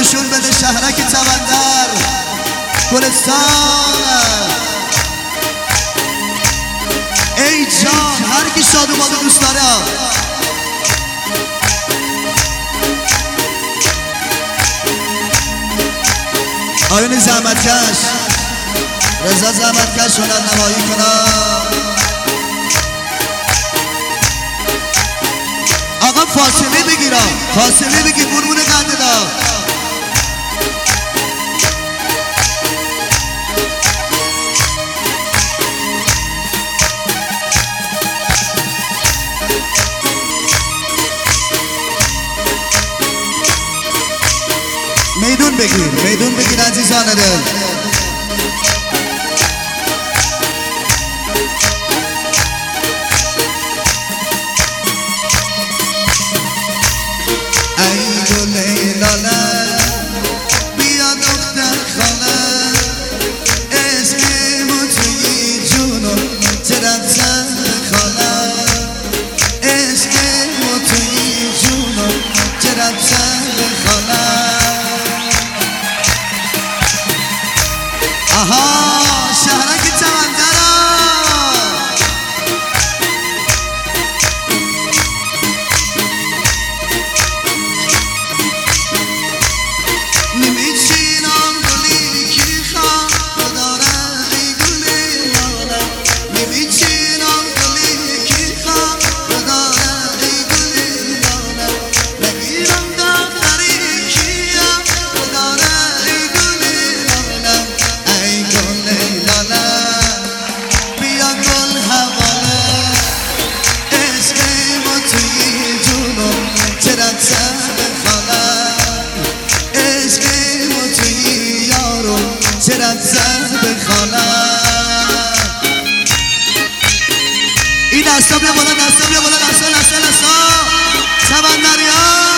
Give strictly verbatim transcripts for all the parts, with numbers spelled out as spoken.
نشون بده شهرک تبندر گلستان. ای جان هر کی شاد و باد دوست داره آیون زحمتکش رضا زحمتکش هنر نمایی کنم. آقا فاصله بگیرم فاصله بگیر قربون قنده دا. میدون بگیر میدون بگیر عزیزان دل. ای گل لاله بیا دختر خاله اسممو توی جونو چرا زن خاله اسممو توی جونو چرا زن خاله. آها شهرک تبندر نمیچینم گلی کی خواه بداره ای گلی لاله نمیچینم گلی کی خواه بداره ای گلی لاله نگیرم دفتری کیم بداره ای گلی لاله. ای گل لاله بیا گل حواله اسممو توی جونو چرا زن خاله اسممو توی یارو چرا زن خاله. این دستا بیا بالا دستا بیا بالا دستا دستا دستا تبندری ها.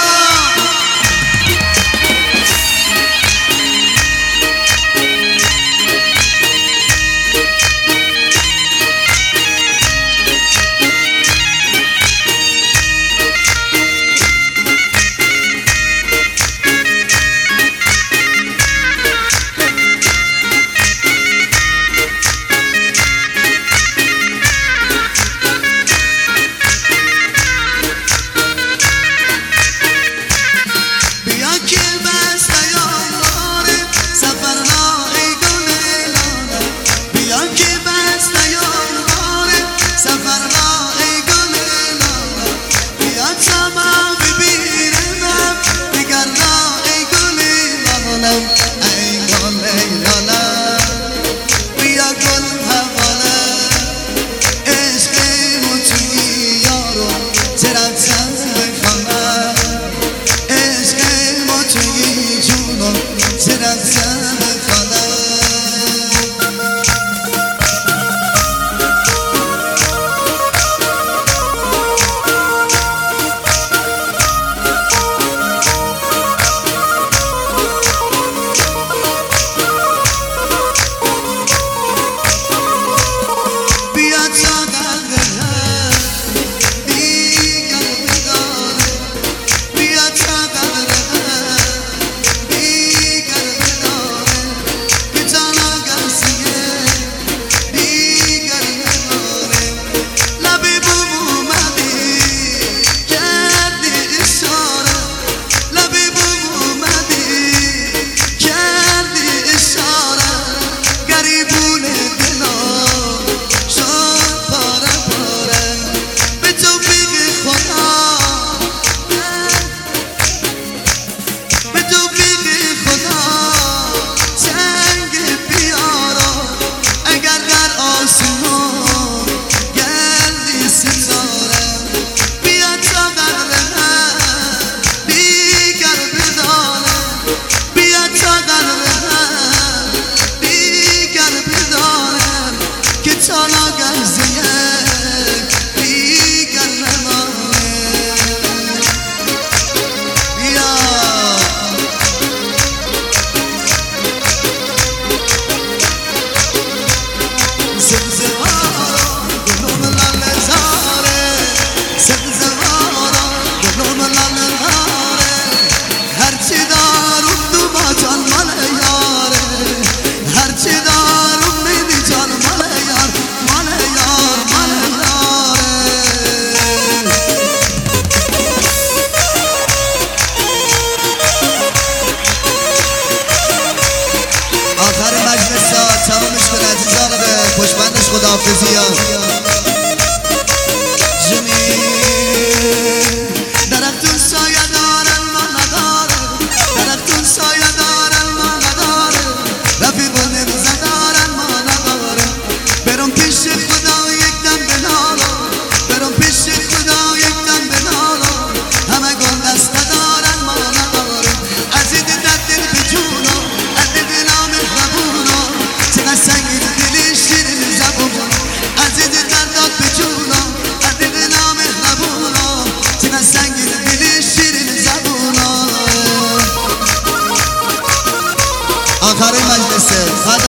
آخرین مجلسه.